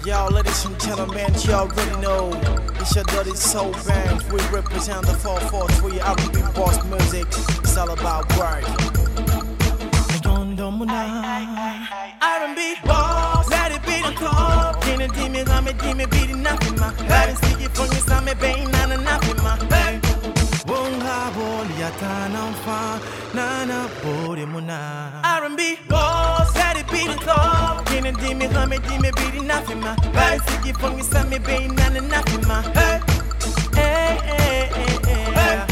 Y'all, ladies and gentlemen, you already know it's your dirty soul band. We represent the 443 R&B boss music. It's all about work. R&B boss, let it be the top. Can't it me, I'm a beat nothing, ma. Let it see you from your stomach, baby, nothing, ma. Wonga boli atana mfa, nana bori muna. R&B boss, let it be the top. Can't it me, I'm a beat nothing, ma. Let it see you from your stomach, baby, nothing, ma. Hey, hey, hey, hey, hey.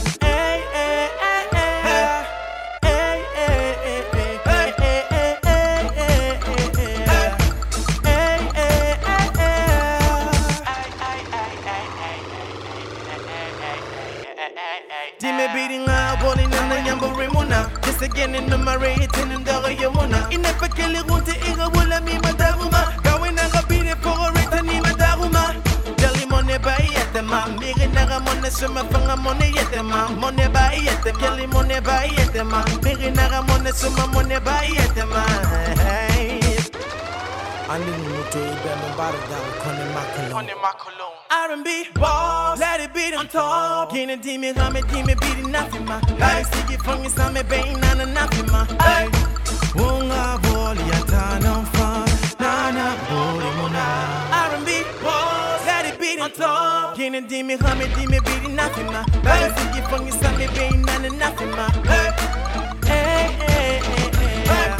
Dime beating out, balling in the Yamborimuna. Just again in the Marie, and the Yamuna. In the Pakili, want to eat a wool of me, Madaruma. Going a beat it for a return in Madaruma. Jelly money by yet, the man. Making a money, summer from a money yet, the man. Money by yet, the Kelly money by yet, the man. Making a money, summer money by yet, the man. I didn't to them about it down, R&B boss, let it be on top. Can't it me, I'm a beating nothing, ma. I see it from your stomach, baby, nothing, ma. Hey, Wonga boli atana mfa, nana boli muna. R&B boss, let it be on top. Can't it me, I'm a beating nothing, ma. I see it from your stomach, baby, nothing, ma. Hey, hey, hey, hey, hey.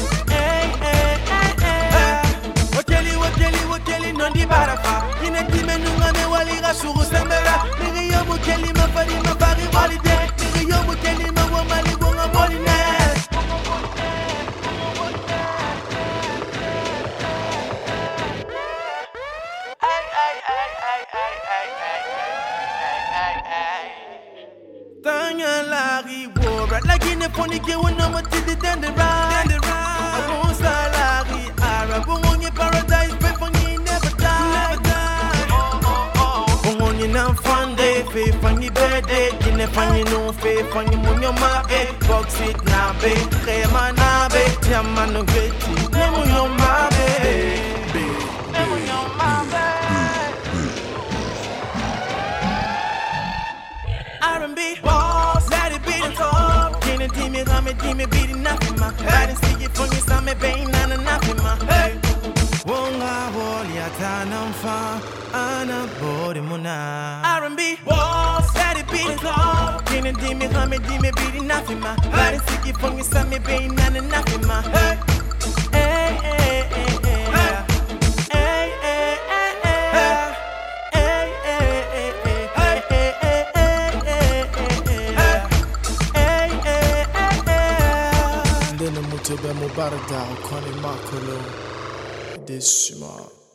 Wakeli nondi barafa ina time nunga me waliga shuru sembera nigi yobu keli mafari mafari walide nigi yobu keli mawa mali gonga boline Tanya lari wora like in the pony ke wona mati de dendera I won't salary Arab on your paradise Fe fanyi bede, kine fanyi no fe fanyi munyo ma box it na be, krema na be, tiama no geti, ne munyo ma be, ne munyo ma be. R&B boss, let it be the top. Kine dime, rame dime, beat nothing ma. I didn't see it from your stomach, baby, nothing ma. Hey. Wonga boli atana mfa, ana bori muna. R&B boss, let it be the top. Kine dime, rame dime, beat nothing ma. I didn't see it from your stomach, baby, nothing ma. Hey, hey, hey, hey, hey. Mubarada, Kone Makolo, this smart.